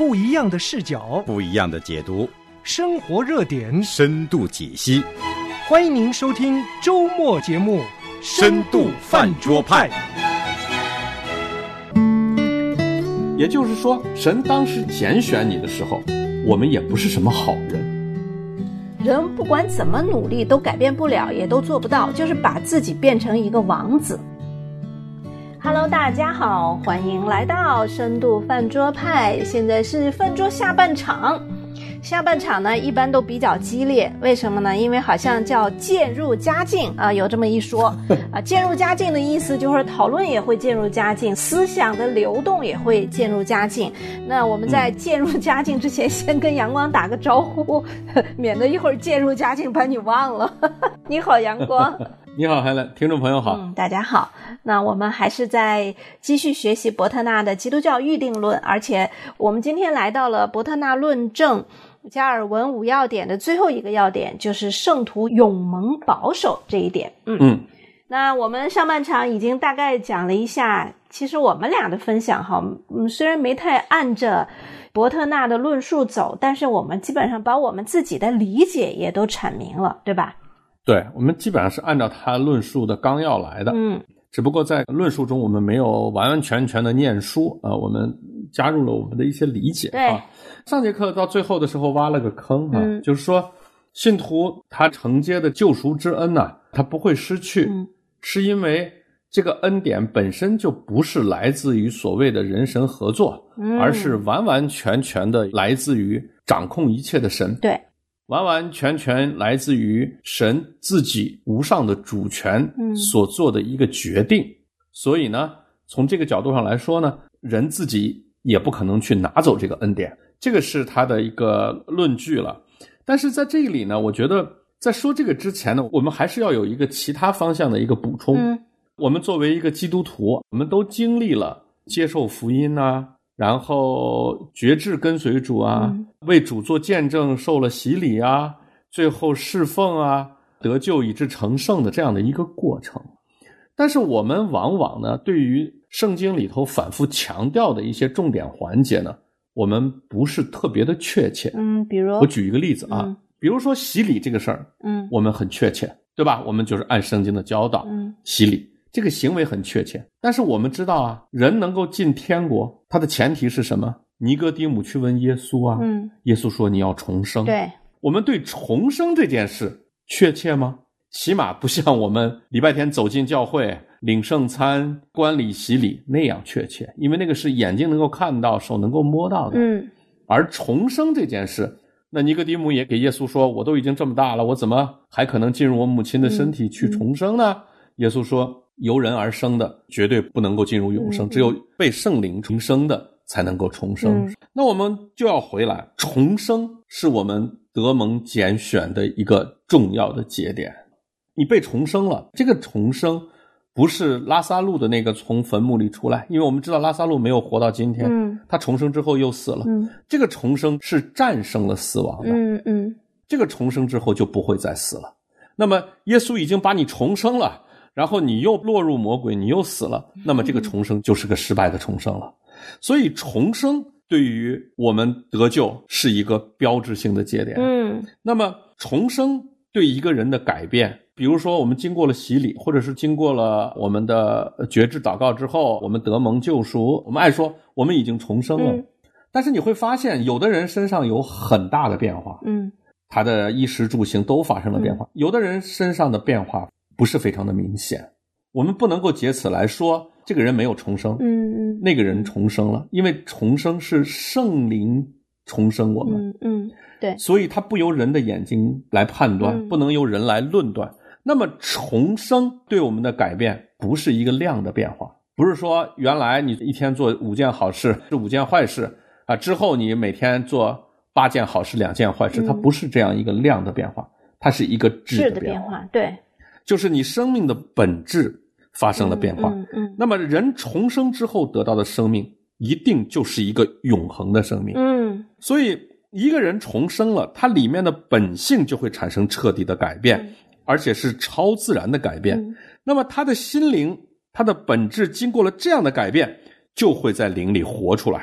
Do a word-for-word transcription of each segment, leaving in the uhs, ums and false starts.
不一样的视角， 不一样的解读， 生活热点深度解析。 欢迎您收听周末节目《 深度饭桌派》。 也就是说，神当时拣选你的时候，我们也不是什么好人。 人不管怎么努力都改变不了，也都做不到，就是把自己变成一个王子。Hello， 大家好，欢迎来到深度饭桌派。现在是饭桌下半场，下半场呢一般都比较激烈，为什么呢？因为好像叫渐入佳境啊，有这么一说啊。渐入佳境的意思就是讨论也会渐入佳境，思想的流动也会渐入佳境。那我们在渐入佳境之前，先跟阳光打个招呼，免得一会儿渐入佳境把你忘了。你好，阳光。 你好，海伦，听众朋友好。 嗯，大家好。那我们还是在继续学习伯特纳的基督教预定论，而且我们今天来到了伯特纳论证加尔文五要点的最后一个要点，就是圣徒永蒙保守这一点。嗯嗯。那我们上半场已经大概讲了一下，其实我们俩的分享哈，嗯，虽然没太按着伯特纳的论述走，但是我们基本上把我们自己的理解也都阐明了，对吧？ 对，我们基本上是按照他论述的纲要来的。嗯，只不过在论述中我们没有完完全全的念书啊、呃，我们加入了我们的一些理解。 对， 啊，上节课到最后的时候挖了个坑啊，嗯，就是说信徒他承接的救赎之恩呢、啊，他不会失去，嗯，是因为这个恩典本身就不是来自于所谓的人神合作，嗯，而是完完全全的来自于掌控一切的神。 对。 完完全全来自于神自己无上的主权所做的一个决定，嗯，所以呢，从这个角度上来说呢，人自己也不可能去拿走这个恩典，这个是他的一个论据了。但是在这里呢，我觉得在说这个之前呢，我们还是要有一个其他方向的一个补充。嗯，我们作为一个基督徒，我们都经历了接受福音啊，然后决志跟随主啊，嗯，为主做见证受了洗礼啊，最后侍奉啊，得救以致成圣的这样的一个过程。但是我们往往呢，对于圣经里头反复强调的一些重点环节呢，我们不是特别的确切。 嗯，比如我举一个例子啊，嗯，比如说洗礼这个事儿，嗯，我们很确切，对吧？我们就是按圣经的教导，嗯，洗礼。这个行为很确切，但是我们知道啊，人能够进天国，它的前提是什么？尼哥底母去问耶稣啊，嗯，耶稣说你要重生。 对， 我们对重生这件事确切吗？起码不像我们礼拜天走进教会领圣餐观礼洗礼那样确切，因为那个是眼睛能够看到手能够摸到的。嗯，而重生这件事，那尼哥底母也给耶稣说，我都已经这么大了，我怎么还可能进入我母亲的身体去重生呢？嗯，耶稣说由人而生的绝对不能够进入永生，嗯，只有被圣灵重生的才能够重生。嗯，那我们就要回来，重生是我们得蒙拣选的一个重要的节点。你被重生了，这个重生不是拉撒路的那个从坟墓里出来，因为我们知道拉撒路没有活到今天，嗯，他重生之后又死了，嗯，这个重生是战胜了死亡的，嗯嗯，这个重生之后就不会再死了。那么耶稣已经把你重生了，然后你又落入魔鬼，你又死了，那么这个重生就是个失败的重生了。所以重生对于我们得救是一个标志性的节点。嗯，那么重生对一个人的改变，比如说我们经过了洗礼，或者是经过了我们的决志祷告之后，我们得蒙救赎，我们爱说我们已经重生了。嗯，但是你会发现有的人身上有很大的变化。嗯，他的衣食住行都发生了变化。嗯，有的人身上的变化不是非常的明显，我们不能够借此来说这个人没有重生，嗯嗯，那个人重生了，因为重生是圣灵重生我们，嗯嗯，对，所以他不由人的眼睛来判断，嗯，不能由人来论断。那么重生对我们的改变不是一个量的变化，不是说原来你一天做五件好事是五件坏事啊，之后你每天做八件好事两件坏事，嗯，它不是这样一个量的变化，它是一个质的变化， 变化，对， 就是你生命的本质发生了变化。嗯嗯嗯，那么人重生之后得到的生命一定就是一个永恒的生命。嗯，所以一个人重生了，他里面的本性就会产生彻底的改变，嗯，而且是超自然的改变。嗯，那么他的心灵，他的本质经过了这样的改变，就会在灵里活出来。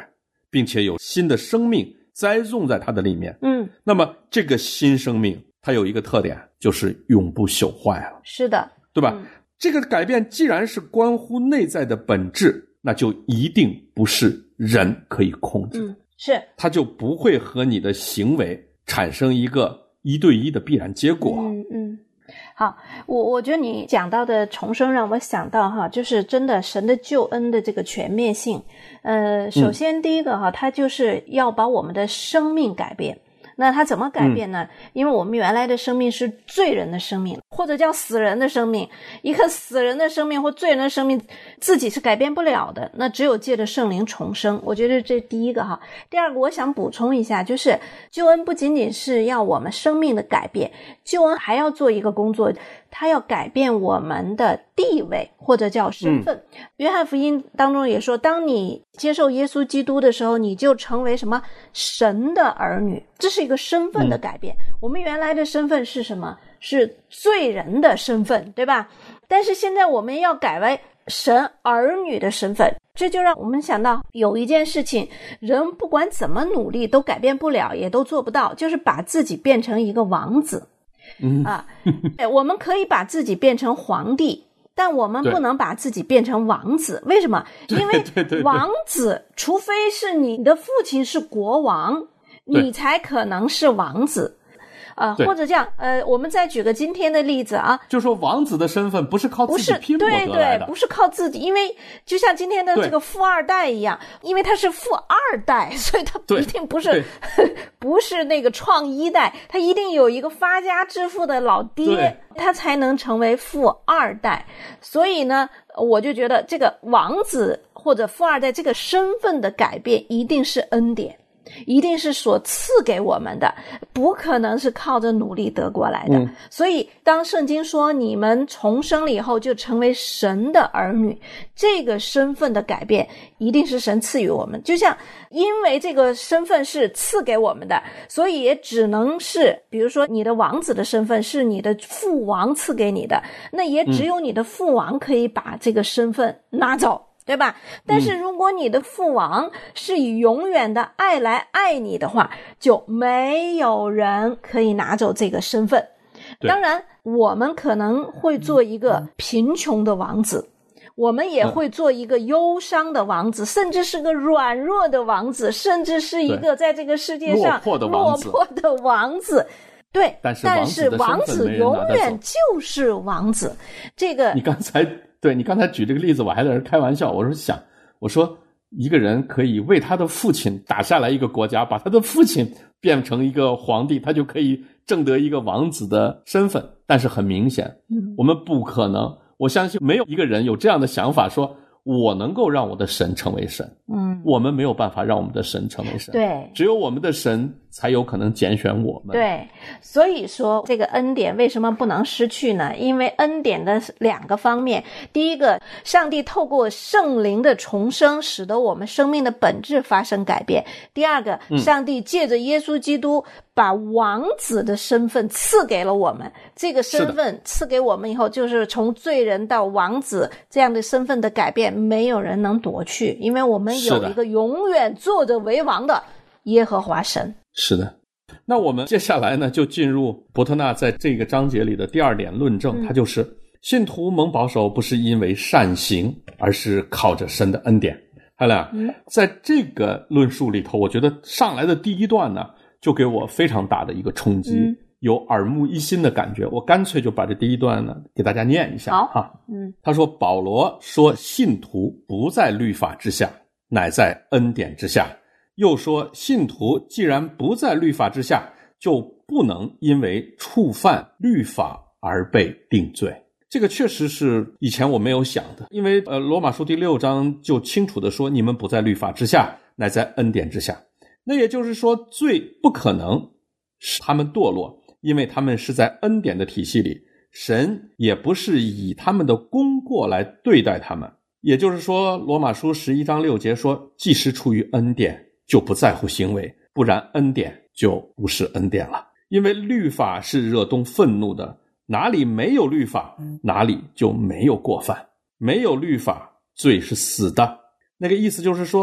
并且有新的生命栽种在他的里面。 嗯， 那么这个新生命它有一个特点，就是永不朽坏了。 是的， 对吧？ 嗯， 这个改变既然是关乎内在的本质，那就一定不是人可以控制。 嗯，是， 它就不会和你的行为产生一个一对一的必然结果。 嗯嗯。好，我我觉得你讲到的重生让我想到哈，就是真的神的救恩的这个全面性。呃，首先第一个哈，它就是要把我们的生命改变。那它怎么改变呢？嗯、因为我们原来的生命是罪人的生命，或者叫死人的生命。一个死人的生命或罪人的生命自己是改变不了的，那只有借着圣灵重生。我觉得这第一个哈。第二个我想补充一下，就是救恩不仅仅是要我们生命的改变，救恩还要做一个工作，它要改变我们的地位或者叫身份。嗯、约翰福音当中也说，当你接受耶稣基督的时候，你就成为什么？神的儿女。这是一个身份的改变。嗯、我们原来的身份是什么？是罪人的身份，对吧？但是现在我们要改为神儿女的身份。这就让我们想到有一件事情，人不管怎么努力都改变不了，也都做不到，就是把自己变成一个王子。 嗯啊，我们可以把自己变成皇帝，但我们不能把自己变成王子。为什么？因为王子除非是你的父亲是国王，你才可能是王子。呃，或者这样，呃，我们再举个今天的例子啊， 就说王子的身份不是靠自己拼搏得来的， 对对，不是靠自己，因为就像今天的这个富二代一样，因为他是富二代，所以他一定不是不是那个创一代，他一定有一个发家致富的老爹，他才能成为富二代。所以呢，我就觉得这个王子或者富二代这个身份的改变一定是恩典。一定是所赐给我们的，不可能是靠着努力得过来的。嗯、所以当圣经说你们重生了以后就成为神的儿女，这个身份的改变一定是神赐予我们。就像因为这个身份是赐给我们的，所以也只能是比如说你的王子的身份是你的父王赐给你的，那也只有你的父王可以把这个身份拿走。对吧？但是如果你的父王是以永远的爱来爱你的话，就没有人可以拿走这个身份。当然，我们可能会做一个贫穷的王子，我们也会做一个忧伤的王子，甚至是个软弱的王子，甚至是一个在这个世界上落魄的王子。 落魄的王子。对， 但是王子永远就是王子。这个你刚才对你刚才举这个例子，我还在这开玩笑，我说想，我说一个人可以为他的父亲打下来一个国家，把他的父亲变成一个皇帝，他就可以挣得一个王子的身份。但是很明显，嗯、我们不可能，我相信没有一个人有这样的想法，说我能够让我的神成为神。嗯，我们没有办法让我们的神成为神。 对， 只有我们的神才有可能拣选我们。 对，所以说这个恩典为什么不能失去呢？因为恩典的两个方面，第一个，上帝透过圣灵的重生使得我们生命的本质发生改变。第二个，上帝借着耶稣基督把王子的身份赐给了我们。这个身份赐给我们以后，就是从罪人到王子这样的身份的改变，没有人能夺去，因为我们有一个永远坐着为王的耶和华神。 是的，那我们接下来呢，就进入伯特纳在这个章节里的第二点论证，它就是信徒蒙保守不是因为善行，而是靠着神的恩典。海亮，在这个论述里头，我觉得上来的第一段呢，就给我非常大的一个冲击，嗯、有耳目一新的感觉。我干脆就把这第一段呢给大家念一下。 好哈， 嗯， 他说保罗说信徒不在律法之下，乃在恩典之下。又说信徒既然不在律法之下，就不能因为触犯律法而被定罪。这个确实是以前我没有想的，因为呃，罗马书第六章就清楚地说，你们不在律法之下，乃在恩典之下。那也就是说，罪不可能使他们堕落，因为他们是在恩典的体系里，神也不是以他们的功过来对待他们。也就是说，罗马书十一章六节说，既是出于恩典，就不在乎行为，不然恩典就不是恩典了。因为律法是惹动愤怒的，哪里没有律法，哪里就没有过犯。没有律法，罪是死的。那个意思就是说，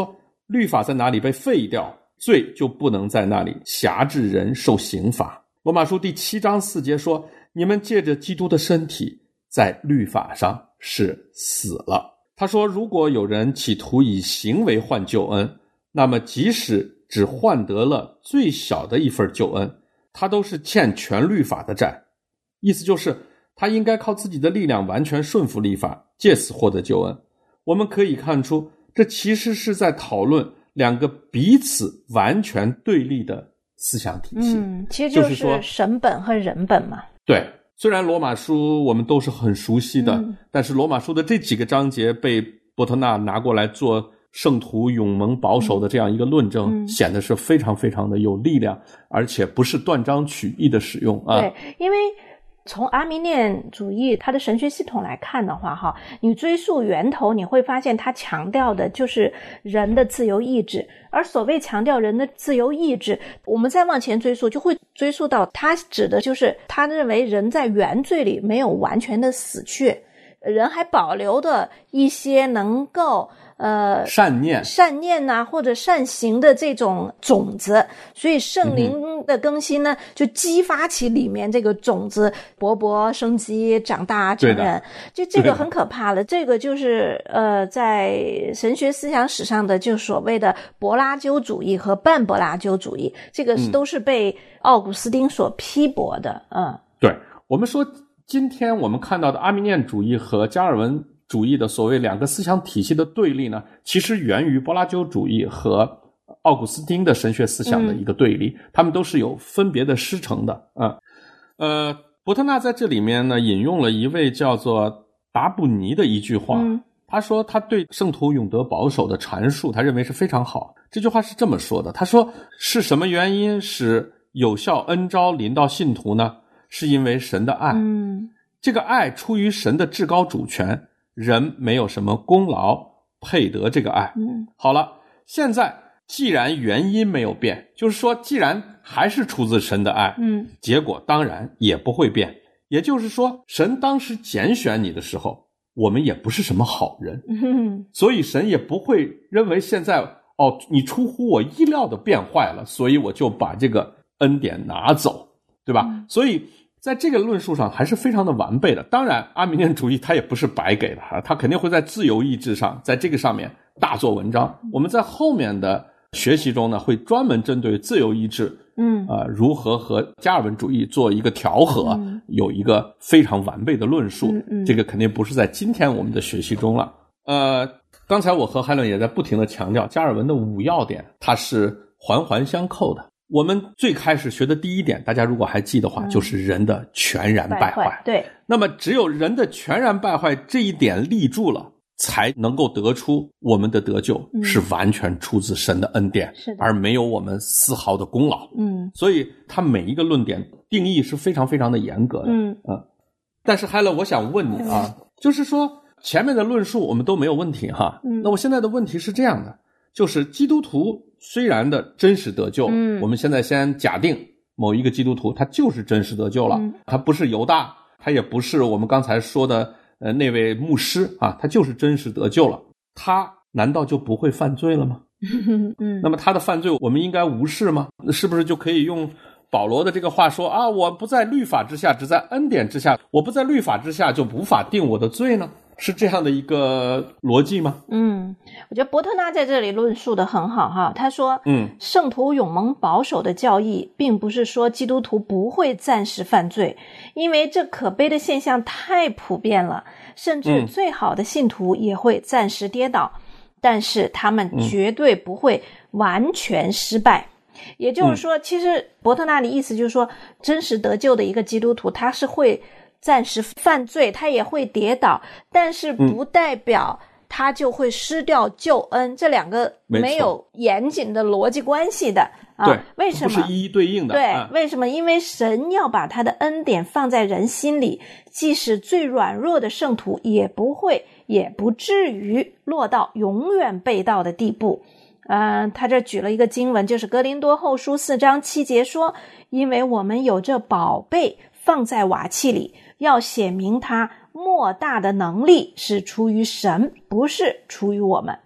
律法在哪里被废掉，罪就不能在那里辖制人受刑罚。罗马书第七章四节说，你们借着基督的身体在律法上是死了。他说，如果有人企图以行为换救恩，那么即使只换得了最小的一份救恩，他都是欠全律法的债。意思就是他应该靠自己的力量完全顺服律法，借此获得救恩。我们可以看出，这其实是在讨论两个彼此完全对立的思想体系。 嗯，其实就是神本和人本嘛。 对，虽然罗马书我们都是很熟悉的、嗯、但是罗马书的这几个章节被伯特纳拿过来做圣徒永蒙保守的这样一个论证、嗯、显得是非常非常的有力量，而且不是断章取义的使用啊。 对，因为从阿弥念主义它的神学系统来看的话哈，你追溯源头，你会发现它强调的就是人的自由意志。而所谓强调人的自由意志，我们再往前追溯，就会追溯到他指的就是他认为人在原罪里没有完全的死去，人还保留的一些能够呃善念善念啊或者善行的这种种子，所以圣灵的更新呢、嗯、就激发起里面这个种子勃勃生机长大成人。就这个很可怕了，这个就是呃在神学思想史上的就所谓的柏拉修主义和半柏拉修主义，这个都是被奥古斯丁所批驳的。嗯， 对，我们说今天我们看到的阿弥念主义和加尔文主义的所谓两个思想体系的对立呢，其实源于柏拉修主义和奥古斯丁的神学思想的一个对立、嗯、他们都是有分别的师承的啊。呃，伯特纳在这里面呢引用了一位叫做达布尼的一句话、嗯、他说他对圣徒永得保守的阐述他认为是非常好。这句话是这么说的，他说，是什么原因使有效恩召临到信徒呢？是因为神的爱、嗯、这个爱出于神的至高主权，人没有什么功劳配得这个爱、嗯、好了，现在既然原因没有变，就是说既然还是出自神的爱、嗯、结果当然也不会变。也就是说神当时拣选你的时候，我们也不是什么好人、嗯、所以神也不会认为现在哦你出乎我意料的变坏了，所以我就把这个恩典拿走，对吧、嗯、所以在这个论述上还是非常的完备的。当然阿弥念主义它也不是白给的，它肯定会在自由意志上在这个上面大做文章。我们在后面的学习中呢会专门针对自由意志嗯呃如何和加尔文主义做一个调和、嗯、有一个非常完备的论述、嗯嗯、这个肯定不是在今天我们的学习中了。呃刚才我和海伦也在不停的强调加尔文的五要点它是环环相扣的。我们最开始学的第一点，大家如果还记得的话、嗯、就是人的全然败坏, 败坏对， 那么只有人的全然败坏这一点立住了，才能够得出我们的得救、嗯、是完全出自神的恩典， 是的， 而没有我们丝毫的功劳。 嗯， 所以他每一个论点定义是非常非常的严格的。 嗯啊，但是海乐我想问你啊、嗯、就是说前面的论述我们都没有问题哈、嗯、那我现在的问题是这样的，就是基督徒虽然的真实得救、嗯、我们现在先假定某一个基督徒他就是真实得救了、嗯、他不是犹大，他也不是我们刚才说的呃那位牧师啊，他就是真实得救了，他难道就不会犯罪了吗？嗯，那么他的犯罪我们应该无视吗？是不是就可以用保罗的这个话说啊，我不在律法之下，只在恩典之下，我不在律法之下就无法定我的罪呢？是这样的一个逻辑吗？ 嗯，我觉得伯特纳在这里论述的很好哈。他说，嗯，圣徒永蒙保守的教义，并不是说基督徒不会暂时犯罪，因为这可悲的现象太普遍了，甚至最好的信徒也会暂时跌倒，嗯、但是他们绝对不会完全失败。嗯、也就是说，其实伯特纳的意思就是说，真实得救的一个基督徒，他是会暂时犯罪，他也会跌倒，但是不代表他就会失掉救恩、嗯、这两个没有严谨的逻辑关系的啊。 对， 为什么？ 不是一一对应的。 对、 啊， 为什么？因为神要把他的恩典放在人心里，即使最软弱的圣徒也不会也不至于落到永远被盗的地步。呃，他这举了一个经文，就是哥林多后书四章七节说，因为我们有这宝贝放在瓦器里，要显明他莫大的能力是出于神，不是出于我们。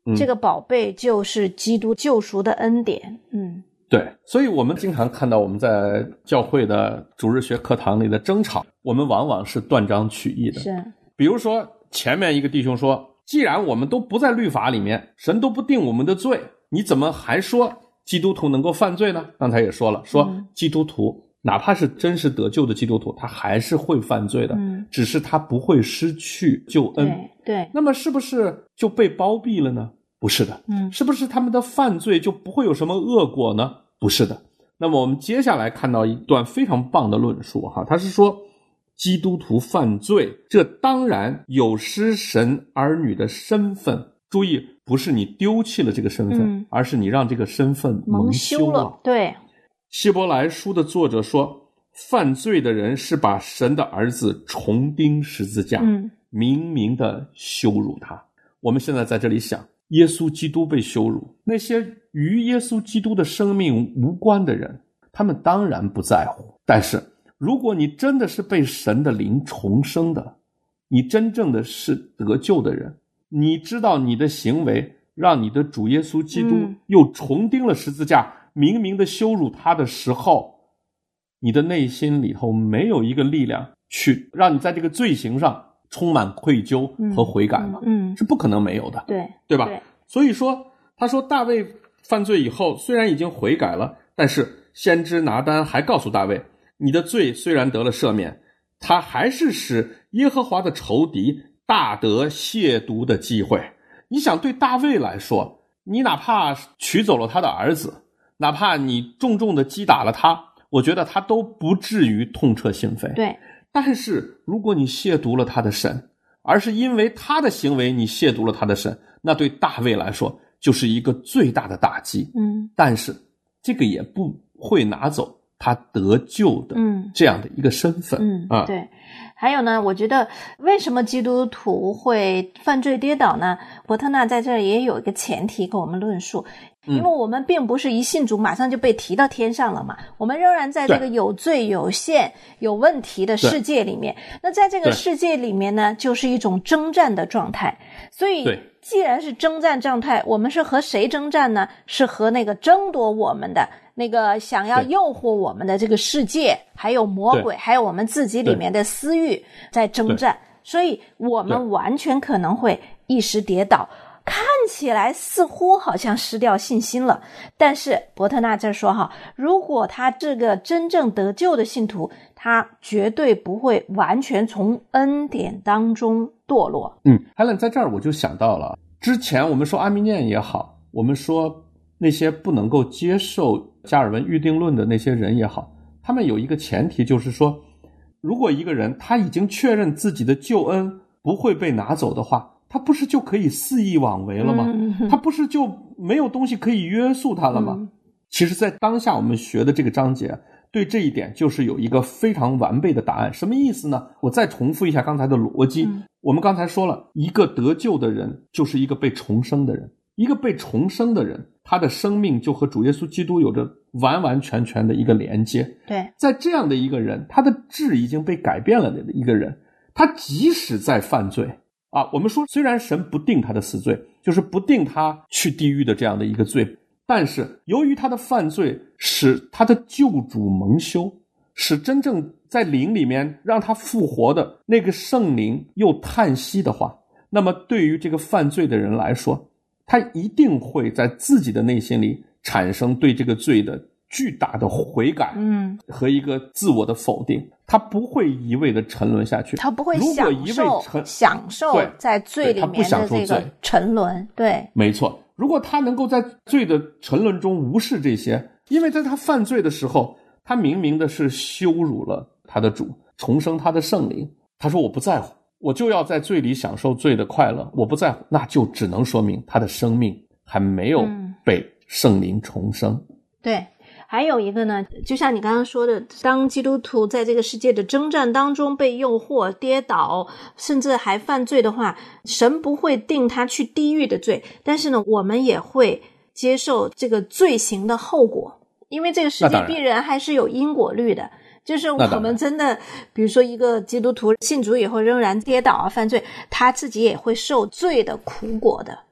嗯、 这个宝贝就是基督救赎的恩典。嗯， 对，所以我们经常看到我们在教会的主日学课堂里的争吵，我们往往是断章取义的。 是， 比如说前面一个弟兄说，既然我们都不在律法里面，神都不定我们的罪，你怎么还说基督徒能够犯罪呢？刚才也说了，说基督徒、嗯、哪怕是真实得救的基督徒，他还是会犯罪的、嗯、只是他不会失去救恩。 对对， 那么是不是就被包庇了呢？不是的。嗯，是不是他们的犯罪就不会有什么恶果呢？不是的。那么我们接下来看到一段非常棒的论述哈，他是说基督徒犯罪，这当然有失神儿女的身份。注意，不是你丢弃了这个身份、嗯、而是你让这个身份蒙羞了。 对， 希伯来书的作者说，犯罪的人是把神的儿子重钉十字架、嗯、明明的羞辱他。我们现在在这里想，耶稣基督被羞辱，那些与耶稣基督的生命无关的人，他们当然不在乎。但是如果你真的是被神的灵重生的，你真正的是得救的人，你知道你的行为让你的主耶稣基督又重钉了十字架、嗯、明明的羞辱他的时候，你的内心里头没有一个力量去让你在这个罪行上充满愧疚和悔改吗？ 嗯，嗯是不可能没有的。 对， 对吧？ 对， 所以说他说大卫犯罪以后虽然已经悔改了，但是先知拿单还告诉大卫，你的罪虽然得了赦免，他还是使耶和华的仇敌大得亵渎的机会。你想，对大卫来说，你哪怕取走了他的儿子，哪怕你重重的击打了他，我觉得他都不至于痛彻心扉。 对， 但是如果你亵渎了他的神，而是因为他的行为你亵渎了他的神，那对大卫来说就是一个最大的打击。嗯，但是这个也不会拿走他得救的这样的一个身份。 嗯，啊，对。还有呢，我觉得为什么基督徒会犯罪跌倒呢？伯特纳在这儿也有一个前提跟我们论述，因为我们并不是一信主马上就被提到天上了嘛，我们仍然在这个有罪有限有问题的世界里面。那在这个世界里面呢，就是一种征战的状态。所以既然是征战状态，我们是和谁征战呢？是和那个争夺我们的那个想要诱惑我们的这个世界，还有魔鬼，还有我们自己里面的私欲在征战。所以我们完全可能会一时跌倒，看起来似乎好像失掉信心了。但是伯特纳这说哈，如果他这个真正得救的信徒，他绝对不会完全从恩典当中堕落。 嗯 Helen 在这儿我就想到了，之前我们说阿米念也好，我们说那些不能够接受加尔文预定论的那些人也好，他们有一个前提，就是说如果一个人他已经确认自己的救恩不会被拿走的话，他不是就可以肆意妄为了吗？嗯、他不是就没有东西可以约束他了吗？嗯、其实在当下我们学的这个章节对这一点就是有一个非常完备的答案。什么意思呢？我再重复一下刚才的逻辑。嗯、我们刚才说了，一个得救的人就是一个被重生的人，一个被重生的人，他的生命就和主耶稣基督有着完完全全的一个连接。 对， 在这样的一个人，他的质已经被改变了的一个人，他即使在犯罪啊，我们说虽然神不定他的死罪，就是不定他去地狱的这样的一个罪，但是由于他的犯罪使他的救主蒙羞，使真正在灵里面让他复活的那个圣灵又叹息的话，那么对于这个犯罪的人来说，他一定会在自己的内心里产生对这个罪的巨大的悔改，嗯，和一个自我的否定。他不会一味的沉沦下去， 他不会享受享受在罪里面的这个沉沦。对， 没错。如果他能够在罪的沉沦中无视这些，因为在他犯罪的时候，他明明的是羞辱了他的主，重生他的圣灵。他说我不在乎，我就要在罪里享受罪的快乐，我不在乎，那就只能说明他的生命还没有被圣灵重生。 嗯、对。还有一个呢，就像你刚刚说的，当基督徒在这个世界的征战当中被诱惑、跌倒，甚至还犯罪的话，神不会定他去地狱的罪，但是呢，我们也会接受这个罪行的后果，因为这个世界必然还是有因果律的。就是我们真的，比如说一个基督徒信主以后仍然跌倒啊、犯罪，他自己也会受罪的苦果的。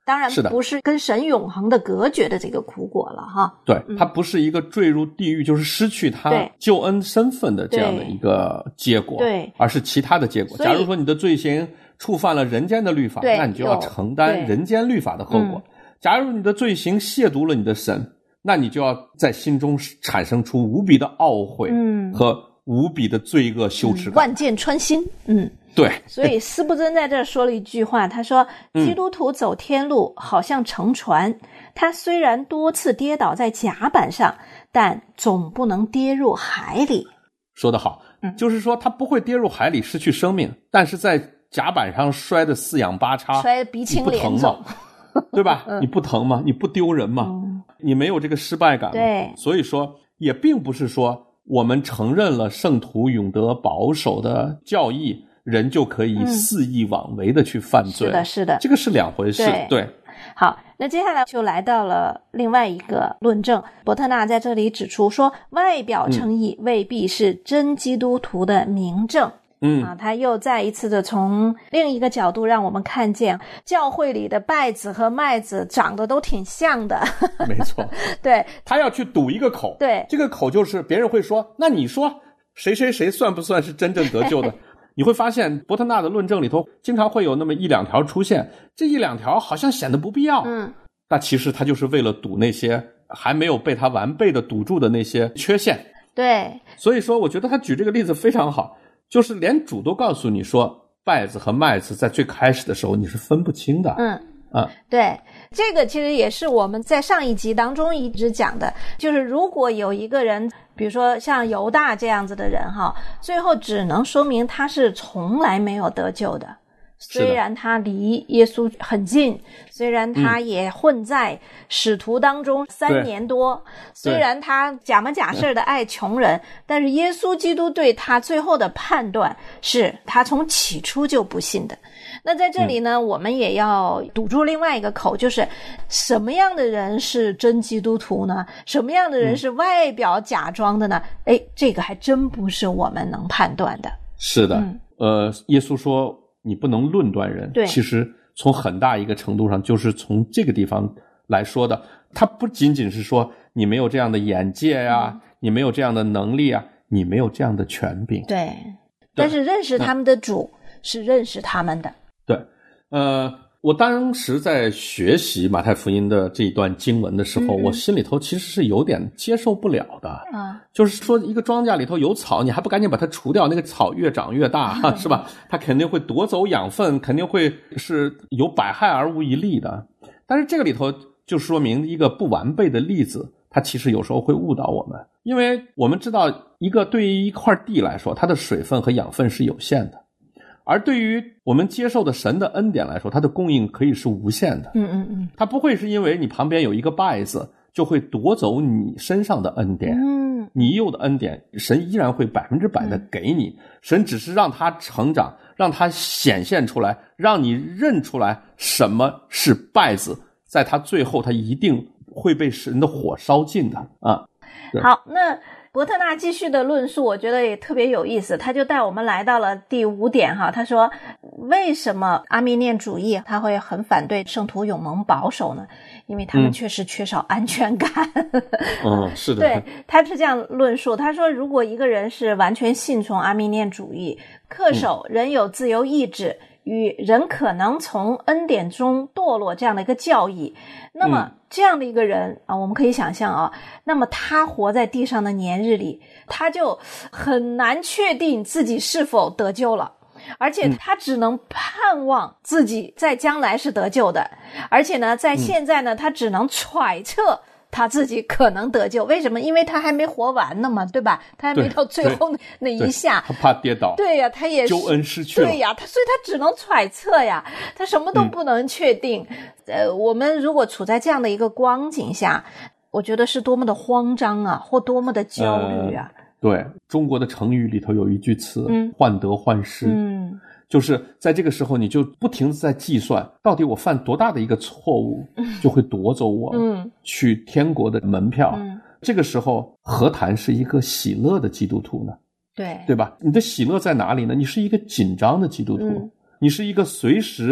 当然是的不是跟神永恒的隔绝的这个苦果了哈。 对，他不是一个坠入地狱，就是失去他对救恩身份的这样的一个结果， 对而是其他的结果。 所以假如说你的罪行触犯了人间的律法， 对那你就要有承担对人间律法的后果。 嗯假如你的罪行亵渎了你的神，那你就要在心中产生出无比的懊悔嗯和无比的罪恶羞耻感。 万箭穿心，嗯。 对， 所以司布真在这儿说了一句话，他说基督徒走天路好像乘船，他虽然多次跌倒在甲板上，但总不能跌入海里。 说得好，就是说他不会跌入海里失去生命，但是在甲板上摔得四仰八叉， 摔得鼻青脸肿， 对吧？你不疼吗？你不丢人吗？ 嗯、 你没有这个失败感吗？ 对， 所以说也并不是说我们承认了圣徒永得保守的教义，人就可以肆意妄为的去犯罪。 嗯、是的，是的， 这个是两回事。 对。 对， 好，那接下来就来到了另外一个论证。伯特纳在这里指出说，外表称义未必是真基督徒的明证。 嗯啊，他又再一次的从另一个角度让我们看见，教会里的稗子和麦子长得都挺像的。 没错， 对， 他要去堵一个口， 对， 这个口就是别人会说，那你说谁谁谁算不算是真正得救的？你会发现伯特纳的论证里头经常会有那么一两条出现，这一两条好像显得不必要， 嗯， 那其实他就是为了堵那些还没有被他完备的堵住的那些缺陷。 对， 所以说我觉得他举这个例子非常好，就是连主都告诉你说稗子和麦子在最开始的时候你是分不清的。 嗯啊， 对，这个其实也是我们在上一集当中一直讲的，就是如果有一个人，比如说像犹大这样子的人哈，最后只能说明他是从来没有得救的。虽然他离耶稣很近，虽然他也混在使徒当中三年多，嗯、虽然他假模假式的爱穷人，但是耶稣基督对他最后的判断是他从起初就不信的。那在这里呢、嗯、我们也要堵住另外一个口，就是什么样的人是真基督徒呢？什么样的人是外表假装的呢？诶、嗯、这个还真不是我们能判断的。 是的、 嗯、 呃，耶稣说你不能论断人， 对， 其实从很大一个程度上就是从这个地方来说的。他不仅仅是说你没有这样的眼界啊、嗯、你没有这样的能力啊，你没有这样的权柄。 对, 对， 但是认识他们的主、嗯、是认识他们的。 对，呃，我当时在学习马太福音的这一段经文的时候、嗯、我心里头其实是有点接受不了的。 啊， 就是说一个庄稼里头有草，你还不赶紧把它除掉，那个草越长越大、嗯、是吧？它肯定会夺走养分，肯定会是有百害而无一利的。但是这个里头就说明一个不完备的例子，它其实有时候会误导我们。因为我们知道一个对于一块地来说，它的水分和养分是有限的，而对于我们接受的神的恩典来说，它的供应可以是无限的。 嗯嗯嗯， 它不会是因为你旁边有一个稗子就会夺走你身上的恩典。 嗯， 你有的恩典神依然会百分之百的给你、嗯、神只是让它成长，让它显现出来，让你认出来什么是稗子，在它最后它一定会被神的火烧尽的啊。 好，那伯特纳继续的论述我觉得也特别有意思，他就带我们来到了第五点哈。他说为什么阿密念主义他会很反对圣徒永蒙保守呢？因为他们确实缺少安全感。 嗯，是的。 对，他是这样论述，他说如果一个人是完全信从阿密念主义，恪守人有自由意志、嗯、与人可能从恩典中堕落这样的一个教义，那么、嗯这样的一个人啊，我们可以想象啊，那么他活在地上的年日里，他就很难确定自己是否得救了，而且他只能盼望自己在将来是得救的，而且呢，在现在呢，他只能揣测他自己可能得救。为什么？因为他还没活完呢嘛，对吧？他还没到最后那一下， 他怕跌倒。 对呀，他也是救恩失去了。 对呀，他所以他只能揣测呀，他什么都不能确定。嗯、呃，我们如果处在这样的一个光景下，我觉得是多么的慌张啊，或多么的焦虑啊。 呃、对，中国的成语里头有一句词， 嗯， 患得患失。 嗯。 就是在这个时候你就不停地在计算到底我犯多大的一个错误、嗯、就会夺走我去天国的门票、嗯、这个时候何谈是一个喜乐的基督徒呢？ 对对吧？你的喜乐在哪里呢？你是一个紧张的基督徒、嗯、你是一个随时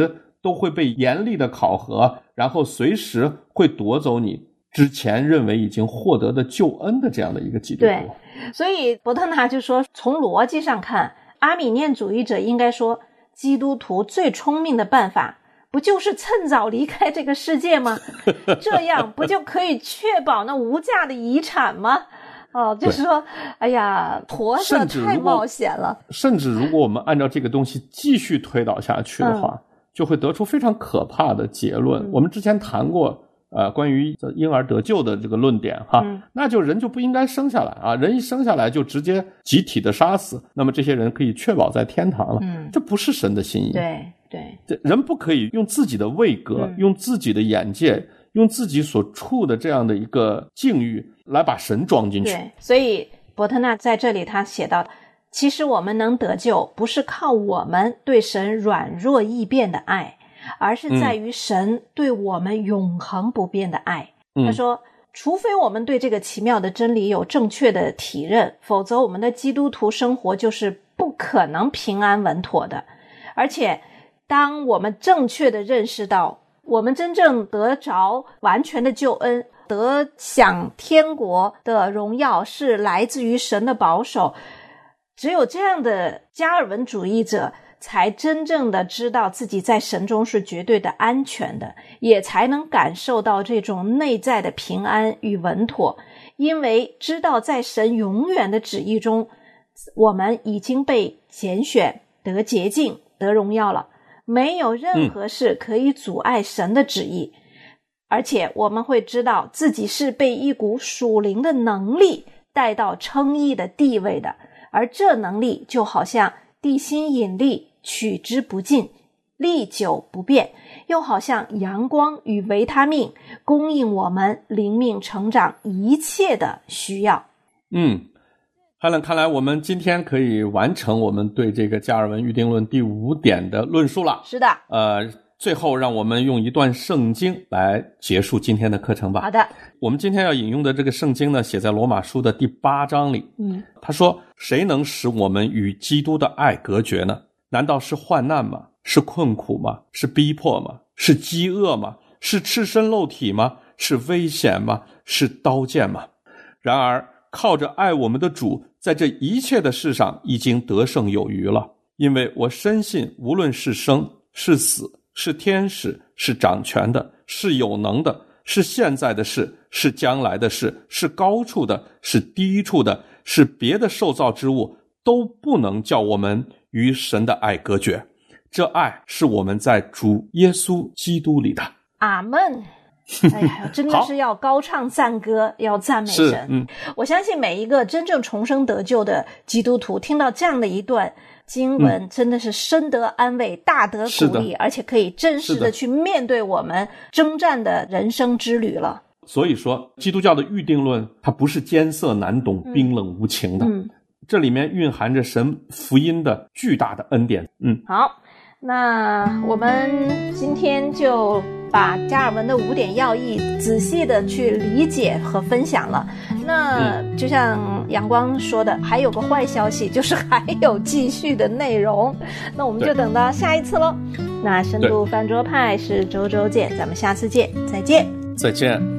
都会被严厉的考核，然后随时会夺走你之前认为已经获得的救恩的这样的一个基督徒。 对，所以伯特纳就说，从逻辑上看，阿米念主义者应该说，基督徒最聪明的办法不就是趁早离开这个世界吗？这样不就可以确保那无价的遗产吗？哦，就是说，哎呀，活着太冒险了。 甚至如果我们按照这个东西继续推导下去的话，嗯、就会得出非常可怕的结论。嗯、我们之前谈过，呃，关于婴儿得救的这个论点哈，嗯、那就人就不应该生下来啊，人一生下来就直接集体的杀死，那么这些人可以确保在天堂了。嗯，这不是神的心意。 对对， 这人不可以用自己的位格，嗯、用自己的眼界。用自己所处的这样的一个境遇来把神装进去。 对，所以伯特纳在这里他写到，其实我们能得救不是靠我们对神软弱易变的爱，而是在于神对我们永恒不变的爱。嗯、他说除非我们对这个奇妙的真理有正确的体认，否则我们的基督徒生活就是不可能平安稳妥的。而且当我们正确的认识到我们真正得着完全的救恩，得享天国的荣耀是来自于神的保守，只有这样的加尔文主义者才真正的知道自己在神中是绝对的安全的，也才能感受到这种内在的平安与稳妥，因为知道在神永远的旨意中，我们已经被拣选，得洁净，得荣耀了，没有任何事可以阻碍神的旨意。嗯、而且我们会知道自己是被一股属灵的能力带到称义的地位的，而这能力就好像地心引力，取之不尽，历久不变，又好像阳光与维他命，供应我们灵命成长一切的需要。 嗯Helen， 看来我们今天可以完成我们对这个加尔文预定论第五点的论述了。 是的。 呃，最后让我们用一段圣经来结束今天的课程吧。 好的。 我们今天要引用的这个圣经呢，写在罗马书的第八章里。嗯，他说：谁能使我们与基督的爱隔绝呢？难道是患难吗？是困苦吗？是逼迫吗？是饥饿吗？是赤身露体吗？是危险吗？是刀剑吗？然而靠着爱我们的主，在这一切的事上已经得胜有余了。因为我深信，无论是生是死，是天使，是掌权的，是有能的，是现在的事，是将来的事，是高处的，是低处的，是别的受造之物，都不能叫我们与神的爱隔绝。这爱是我们在主耶稣基督里的。 阿们。哎呀，真的是要高唱赞歌，要赞美神。嗯，我相信每一个真正重生得救的基督徒听到这样的一段经文，嗯、真的是深得安慰，大得鼓励，而且可以真实的去面对我们征战的人生之旅了。 所以说基督教的预定论它不是艰涩难懂、嗯、冰冷无情的、嗯、这里面蕴含着神福音的巨大的恩典。嗯， 好，那我们今天就把加尔文的五点要义仔细的去理解和分享了。那就像阳光说的，还有个坏消息，就是还有继续的内容。那我们就等到下一次咯。那深度饭桌派是周周见，咱们下次见，再见， 再见。